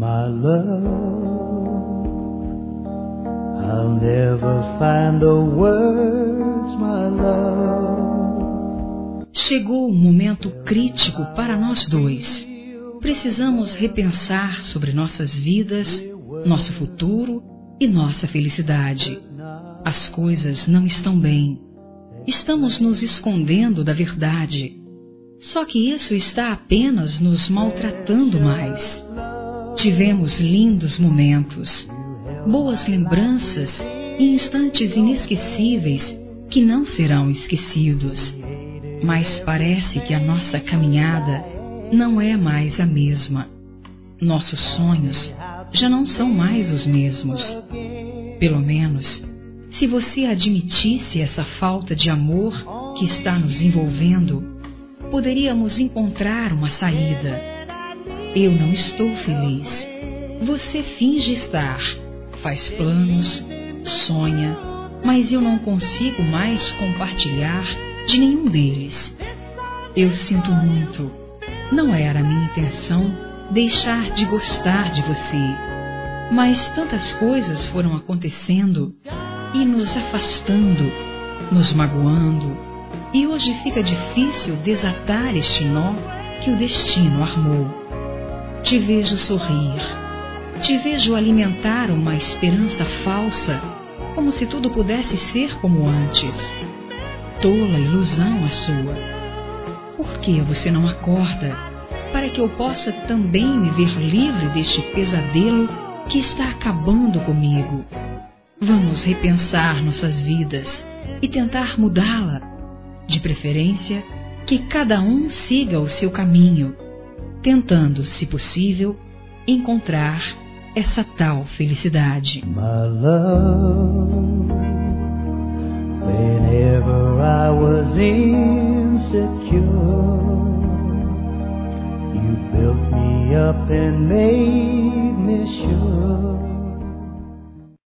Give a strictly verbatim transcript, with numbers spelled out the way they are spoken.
My love, I'll never find the words, my love. Chegou um momento crítico para nós dois. Precisamos repensar sobre nossas vidas, nosso futuro e nossa felicidade. As coisas não estão bem. Estamos nos escondendo da verdade. Só que isso está apenas nos maltratando mais. Tivemos lindos momentos, boas lembranças e instantes inesquecíveis que não serão esquecidos. Mas parece que a nossa caminhada não é mais a mesma. Nossos sonhos já não são mais os mesmos. Pelo menos, se você admitisse essa falta de amor que está nos envolvendo, poderíamos encontrar uma saída. Eu não estou feliz. Você finge estar, faz planos, sonha, mas eu não consigo mais compartilhar de nenhum deles. Eu sinto muito. Não era minha intenção deixar de gostar de você, mas tantas coisas foram acontecendo e nos afastando, nos magoando, e hoje fica difícil desatar este nó que o destino armou. Te vejo sorrir, te vejo alimentar uma esperança falsa, como se tudo pudesse ser como antes. Tola ilusão a sua. Por que você não acorda para que eu possa também me ver livre deste pesadelo que está acabando comigo? Vamos repensar nossas vidas e tentar mudá-la. De preferência, que cada um siga o seu caminho, tentando, se possível, encontrar essa tal felicidade. My love, whenever I was insecure, you built me up and made me sure